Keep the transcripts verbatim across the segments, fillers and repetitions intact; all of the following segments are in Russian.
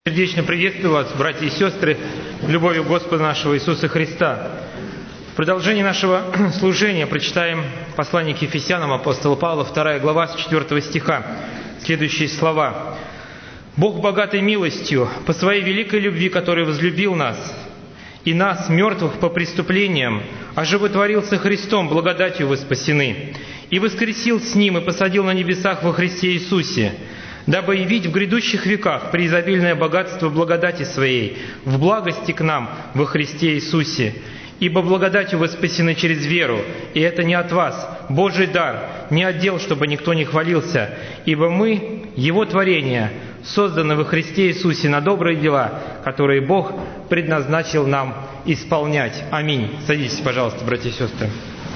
Сердечно приветствую вас, братья и сестры, любовью Господа нашего Иисуса Христа. В продолжении нашего служения прочитаем послание к Ефесянам апостола Павла, вторая глава, с четвёртого стиха. Следующие слова. «Бог богатой милостью, по своей великой любви, который возлюбил нас, и нас, мертвых по преступлениям, оживотворил со Христом, благодатью вы спасены, и воскресил с Ним и посадил на небесах во Христе Иисусе, дабы явить в грядущих веках преизобильное богатство благодати Своей в благости к нам во Христе Иисусе. Ибо благодатью вы спасены через веру, и это не от вас, Божий дар, не от дел, чтобы никто не хвалился, ибо мы, Его творение, созданы во Христе Иисусе на добрые дела, которые Бог предназначил нам исполнять». Аминь. Садитесь, пожалуйста, братья и сестры.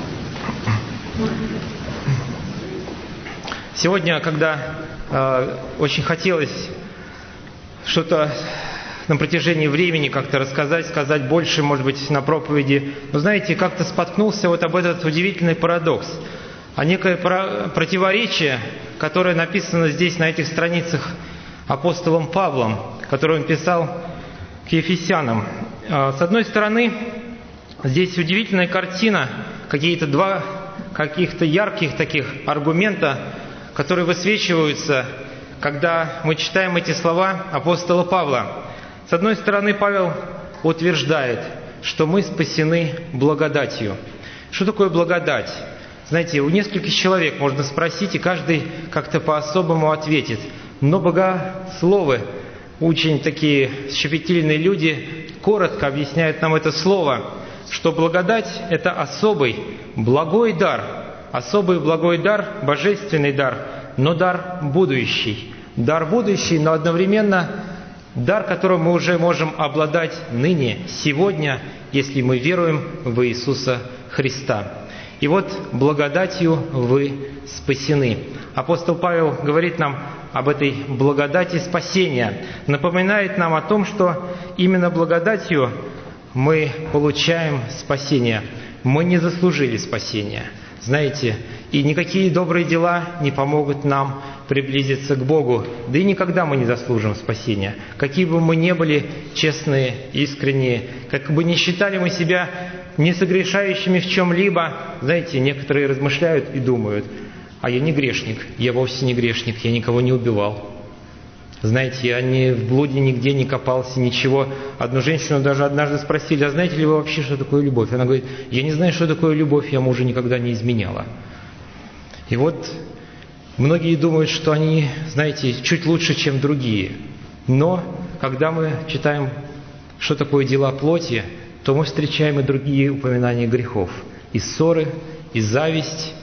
Сегодня, когда э, очень хотелось что-то на протяжении времени как-то рассказать, сказать больше, может быть, на проповеди, но, знаете, как-то споткнулся вот об этот удивительный парадокс, а некое противоречие, которое написано здесь, на этих страницах, апостолом Павлом, который он писал к Ефесянам. С одной стороны, здесь удивительная картина, какие-то два каких-то ярких таких аргумента, которые высвечиваются, когда мы читаем эти слова апостола Павла. С одной стороны, Павел утверждает, что мы спасены благодатью. Что такое благодать? Знаете, у нескольких человек можно спросить, и каждый как-то по-особому ответит. Но богословы, очень такие щепетильные люди, коротко объясняют нам это слово, что благодать – это особый, благой дар, особый благой дар, божественный дар, но дар будущий. Дар будущий, но одновременно дар, которым мы уже можем обладать ныне, сегодня, если мы веруем в Иисуса Христа. И вот благодатью вы спасены. Апостол Павел говорит нам об этой благодати спасения, напоминает нам о том, что именно благодатью мы получаем спасение. Мы не заслужили спасения. Знаете, и никакие добрые дела не помогут нам приблизиться к Богу. Да и никогда мы не заслужим спасения. Какие бы мы ни были честные, искренние, как бы ни считали мы себя не согрешающими в чем-либо, знаете, некоторые размышляют и думают: а я не грешник, я вовсе не грешник, я никого не убивал. Знаете, я не в блуде нигде не копался, ничего. Одну женщину даже однажды спросили: а знаете ли вы вообще, что такое любовь? Она говорит: я не знаю, что такое любовь, я мужа никогда не изменяла. И вот многие думают, что они, знаете, чуть лучше, чем другие. Но когда мы читаем, что такое дела плоти, то мы встречаем и другие упоминания грехов. И ссоры, и зависть,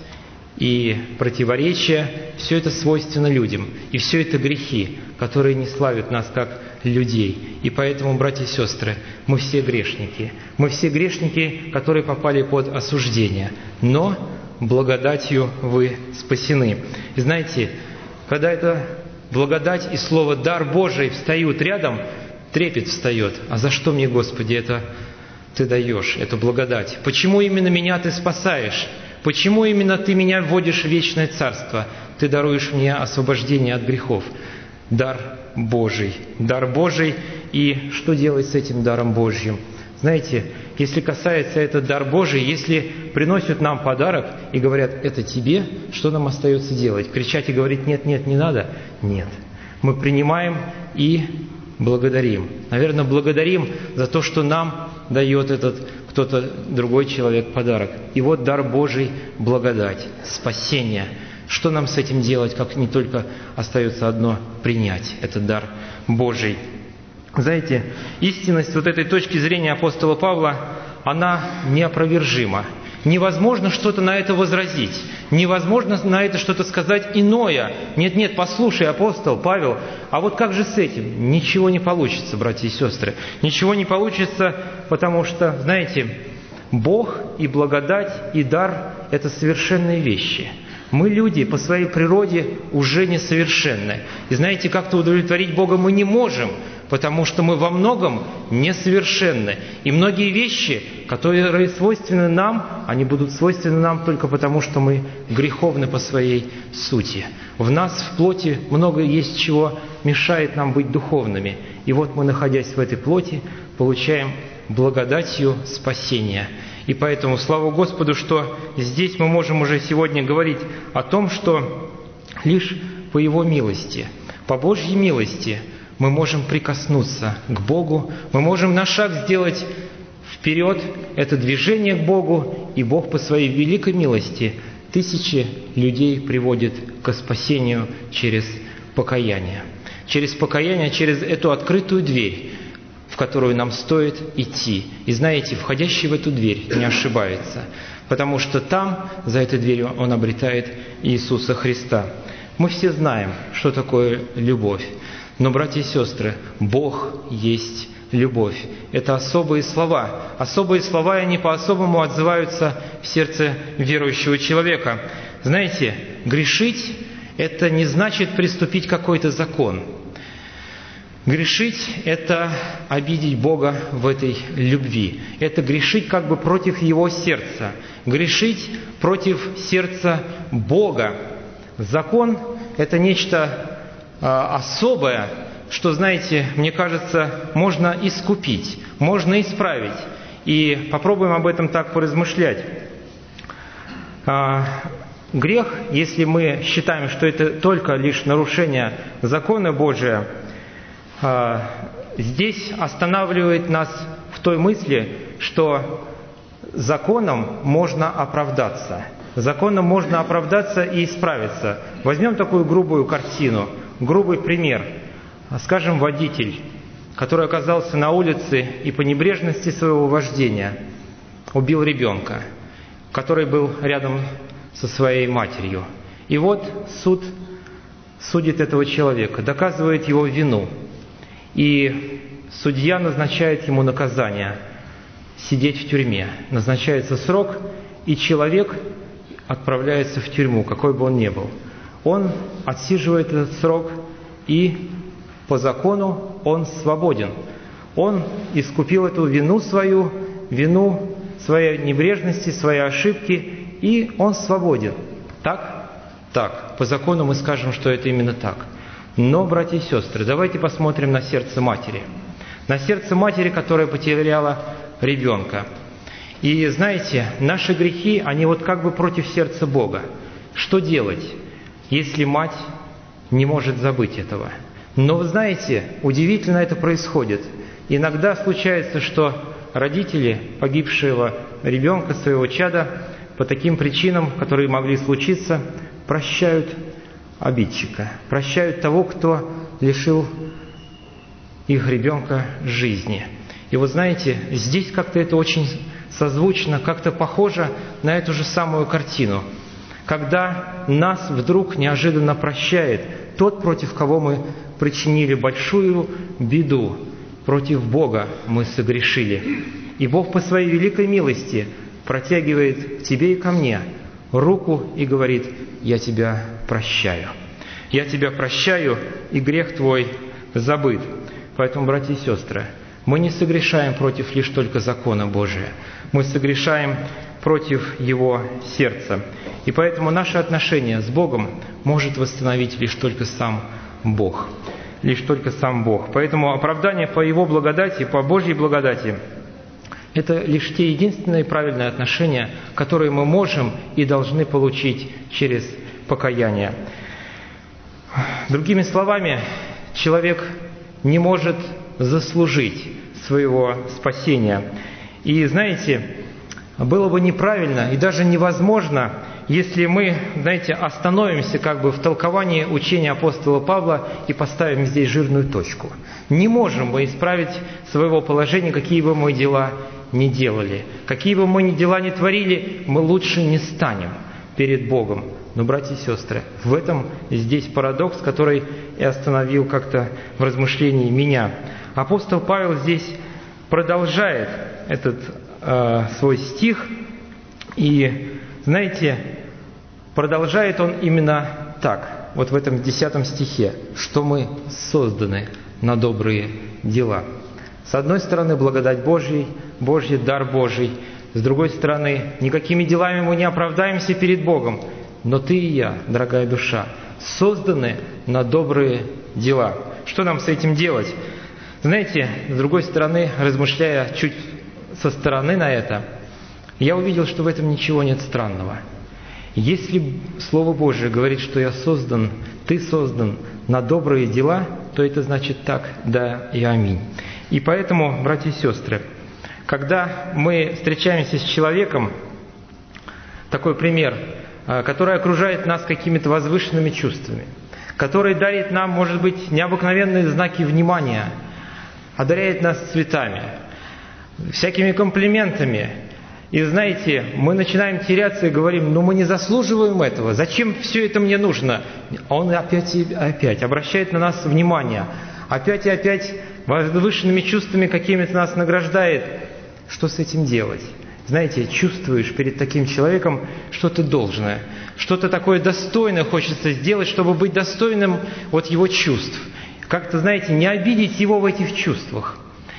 и противоречия. Все это свойственно людям. И все это грехи, которые не славят нас как людей. И поэтому, братья и сестры, мы все грешники. Мы все грешники, которые попали под осуждение. Но благодатью вы спасены. И знаете, когда эта благодать и слово «дар Божий» встают рядом, трепет встает. А за что мне, Господи, это Ты даешь, эту благодать? Почему именно меня Ты спасаешь? Почему именно Ты меня вводишь в вечное царство? Ты даруешь мне освобождение от грехов. Дар Божий. Дар Божий. И что делать с этим даром Божьим? Знаете, если касается этот дар Божий, если приносят нам подарок и говорят: это тебе, что нам остается делать? Кричать и говорить: нет, нет, не надо? Нет. Мы принимаем и благодарим. Наверное, благодарим за то, что нам дает этот кто-то другой человек подарок. И вот дар Божий – благодать, спасение. Что нам с этим делать, как не только остается одно – принять этот дар Божий. Знаете, истинность вот этой точки зрения апостола Павла, она неопровержима. Невозможно что-то на это возразить. Невозможно на это что-то сказать иное. Нет, нет, послушай, апостол Павел, а вот как же с этим? Ничего не получится, братья и сестры. Ничего не получится, потому что, знаете, Бог и благодать, и дар – это совершенные вещи. Мы, люди, по своей природе уже несовершенны. И знаете, как-то удовлетворить Бога мы не можем, потому что мы во многом несовершенны. И многие вещи, которые свойственны нам, они будут свойственны нам только потому, что мы греховны по своей сути. В нас, в плоти, много есть чего мешает нам быть духовными. И вот мы, находясь в этой плоти, получаем благодатью спасения. И поэтому слава Господу, что здесь мы можем уже сегодня говорить о том, что лишь по Его милости, по Божьей милости мы можем прикоснуться к Богу, мы можем на шаг сделать вперед это движение к Богу, и Бог по Своей великой милости тысячи людей приводит к спасению через покаяние. Через покаяние, через эту открытую дверь, в которую нам стоит идти. И знаете, входящий в эту дверь не ошибается, потому что там, за этой дверью, он обретает Иисуса Христа. Мы все знаем, что такое любовь. Но, братья и сестры, Бог есть любовь. Это особые слова. Особые слова, и они по-особому отзываются в сердце верующего человека. Знаете, грешить – это не значит приступить к какой-то закон. Грешить – это обидеть Бога в этой любви. Это грешить как бы против Его сердца. Грешить против сердца Бога. Закон – это нечто э, особое, что, знаете, мне кажется, можно искупить, можно исправить. И попробуем об этом так поразмышлять. Э, грех, если мы считаем, что это только лишь нарушение закона Божия, здесь останавливает нас в той мысли, что законом можно оправдаться. Законом можно оправдаться и исправиться. Возьмем такую грубую картину, грубый пример. Скажем, водитель, который оказался на улице и по небрежности своего вождения убил ребенка, который был рядом со своей матерью. И вот суд судит этого человека, доказывает его вину. И судья назначает ему наказание – сидеть в тюрьме. Назначается срок, и человек отправляется в тюрьму, какой бы он ни был. Он отсиживает этот срок, и по закону он свободен. Он искупил эту вину свою, вину своей небрежности, своей ошибки, и он свободен. Так? Так. По закону мы скажем, что это именно так. Но, братья и сестры, давайте посмотрим на сердце матери. На сердце матери, которая потеряла ребенка. И знаете, наши грехи, они вот как бы против сердца Бога. Что делать, если мать не может забыть этого? Но вы знаете, удивительно это происходит. Иногда случается, что родители погибшего ребенка, своего чада, по таким причинам, которые могли случиться, прощают обидчика, прощают того, кто лишил их ребенка жизни. И вот знаете, здесь как-то это очень созвучно, как-то похоже на эту же самую картину. Когда нас вдруг неожиданно прощает тот, против кого мы причинили большую беду, против Бога мы согрешили. И Бог по Своей великой милости протягивает к тебе и ко мне руку и говорит: «Я тебя прощаю. Я тебя прощаю, и грех твой забыт». Поэтому, братья и сестры, мы не согрешаем против лишь только закона Божия. Мы согрешаем против Его сердца. И поэтому наше отношение с Богом может восстановить лишь только сам Бог. Лишь только сам Бог. Поэтому оправдание по Его благодати, по Божьей благодати – это лишь те единственные правильные отношения, которые мы можем и должны получить через покаяние. Другими словами, человек не может заслужить своего спасения. И знаете, было бы неправильно и даже невозможно, если мы, знаете, остановимся как бы в толковании учения апостола Павла и поставим здесь жирную точку. Не можем мы исправить своего положения, какие бы мы дела ни делали. Какие бы мы ни дела ни творили, мы лучше не станем перед Богом. Но, братья и сестры, в этом здесь парадокс, который и остановил как-то в размышлении меня. Апостол Павел здесь продолжает этот э, свой стих, и, знаете, продолжает он именно так, вот в этом десятом стихе, что мы созданы на добрые дела. С одной стороны, благодать Божьей, Божий дар Божий. С другой стороны, никакими делами мы не оправдаемся перед Богом. Но ты и я, дорогая душа, созданы на добрые дела. Что нам с этим делать? Знаете, с другой стороны, размышляя чуть со стороны на это, я увидел, что в этом ничего нет странного. Если Слово Божие говорит, что я создан, ты создан на добрые дела, то это значит так, да и аминь. И поэтому, братья и сестры, когда мы встречаемся с человеком, такой пример, который окружает нас какими-то возвышенными чувствами, который дарит нам, может быть, необыкновенные знаки внимания, одаряет нас цветами, всякими комплиментами. И знаете, мы начинаем теряться и говорим, ну мы не заслуживаем этого, зачем все это мне нужно? А он опять и опять обращает на нас внимание, опять и опять возвышенными чувствами какими-то нас награждает. Что с этим делать? Знаете, чувствуешь перед таким человеком что-то должное, что-то такое достойное хочется сделать, чтобы быть достойным вот его чувств. Как-то, знаете, не обидеть его в этих чувствах.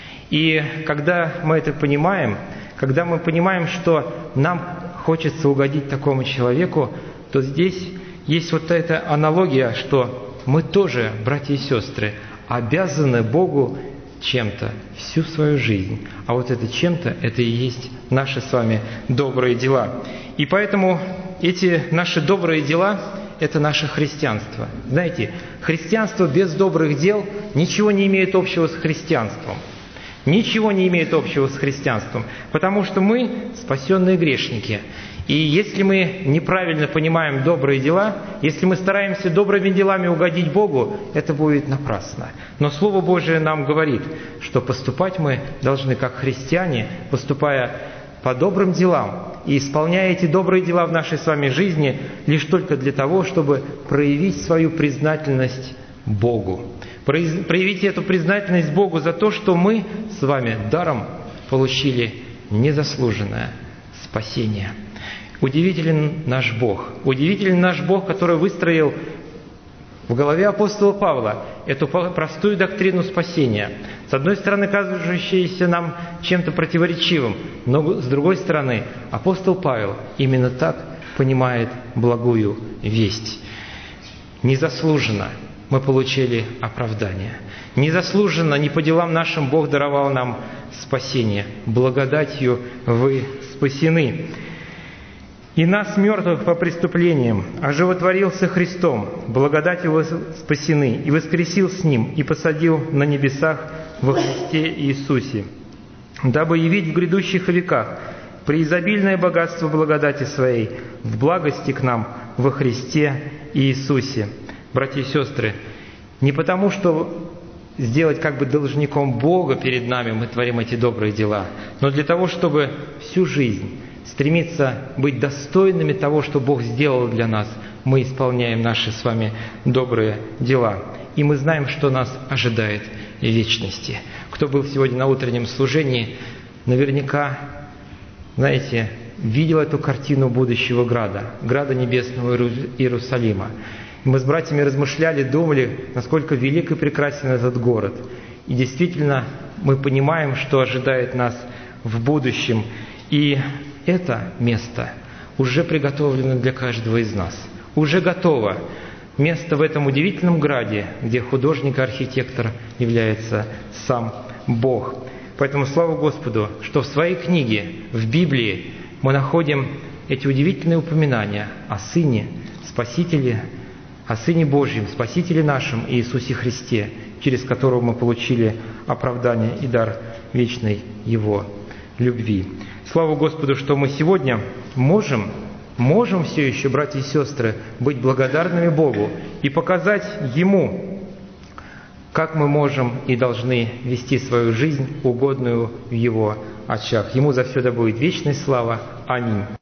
И когда мы это понимаем, когда мы понимаем, что нам хочется угодить такому человеку, то здесь есть вот эта аналогия, что мы тоже, братья и сестры, обязаны Богу чем-то всю свою жизнь. А вот это чем-то, это и есть наши с вами добрые дела. И поэтому эти наши добрые дела – это наше христианство. Знаете, христианство без добрых дел ничего не имеет общего с христианством. Ничего не имеет общего с христианством, потому что мы спасенные грешники. И если мы неправильно понимаем добрые дела, если мы стараемся добрыми делами угодить Богу, это будет напрасно. Но Слово Божие нам говорит, что поступать мы должны как христиане, поступая по добрым делам и исполняя эти добрые дела в нашей с вами жизни лишь только для того, чтобы проявить свою признательность Богу. Проявить эту признательность Богу за то, что мы с вами даром получили незаслуженное спасение. Удивителен наш Бог. Удивителен наш Бог, который выстроил в голове апостола Павла эту простую доктрину спасения. С одной стороны, кажущаяся нам чем-то противоречивым, но с другой стороны, апостол Павел именно так понимает благую весть. Незаслуженно мы получили оправдание. Незаслуженно, не по делам нашим Бог даровал нам спасение. Благодатью вы спасены. И нас, мертвых по преступлениям, оживотворился Христом, благодатью вы спасены, и воскресил с Ним, и посадил на небесах во Христе Иисусе, дабы явить в грядущих веках преизобильное богатство благодати Своей в благости к нам во Христе Иисусе. Братья и сестры, не потому, что сделать как бы должником Бога перед нами мы творим эти добрые дела, но для того, чтобы всю жизнь стремиться быть достойными того, что Бог сделал для нас, мы исполняем наши с вами добрые дела. И мы знаем, что нас ожидает в вечности. Кто был сегодня на утреннем служении, наверняка, знаете, видел эту картину будущего града, града небесного Иерусалима. Мы с братьями размышляли, думали, насколько велик и прекрасен этот город. И действительно, мы понимаем, что ожидает нас в будущем. И это место уже приготовлено для каждого из нас. Уже готово. Место в этом удивительном граде, где художник и архитектор является сам Бог. Поэтому слава Господу, что в своей книге, в Библии, мы находим эти удивительные упоминания о Сыне, Спасителе, о Сыне Божьем, Спасителе нашем Иисусе Христе, через которого мы получили оправдание и дар вечной Его любви. Слава Господу, что мы сегодня можем, можем все еще, братья и сестры, быть благодарными Богу и показать Ему, как мы можем и должны вести свою жизнь, угодную в Его очах. Ему за все да будет вечная слава. Аминь.